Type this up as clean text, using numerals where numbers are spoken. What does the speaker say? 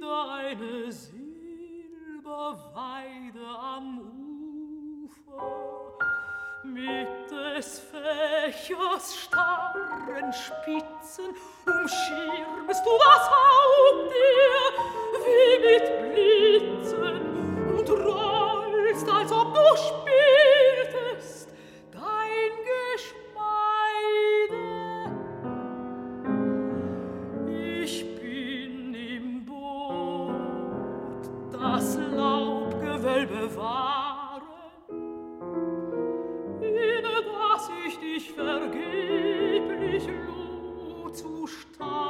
eine Silberweide am Ufer, mit des Fächers starren Spitzen umschirmst du das Haupt dir wie mit Blitzen und rollst, als ob du spieltest dein Geschmeide. Ich bin im Boot, das Laubgewölbe wahren, in das ich dich vergeblich lud zu starren.